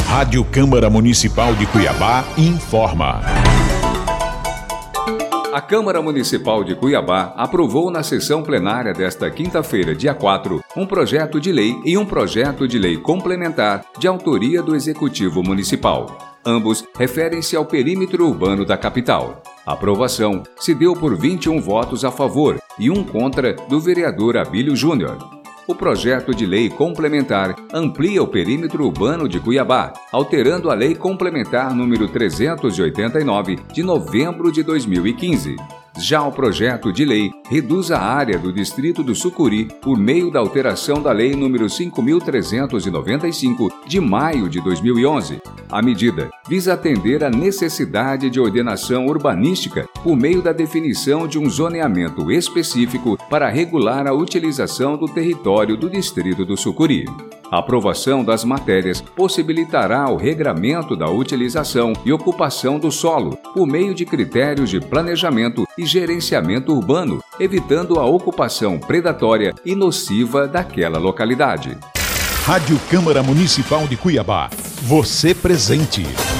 Rádio Câmara Municipal de Cuiabá informa. A Câmara Municipal de Cuiabá aprovou na sessão plenária desta quinta-feira, dia 4, um projeto de lei e um projeto de lei complementar de autoria do Executivo Municipal. Ambos referem-se ao perímetro urbano da capital. A aprovação se deu por 21 votos a favor e 1 contra do vereador Abílio Júnior. O projeto de lei complementar amplia o perímetro urbano de Cuiabá, alterando a Lei Complementar número 389, de novembro de 2015. Já o projeto de lei reduz a área do Distrito do Sucuri por meio da alteração da Lei nº 5.395, de maio de 2011. A medida visa atender à necessidade de ordenação urbanística por meio da definição de um zoneamento específico para regular a utilização do território do Distrito do Sucuri. A aprovação das matérias possibilitará o regramento da utilização e ocupação do solo por meio de critérios de planejamento e gerenciamento urbano, evitando a ocupação predatória e nociva daquela localidade. Rádio Câmara Municipal de Cuiabá. Você presente.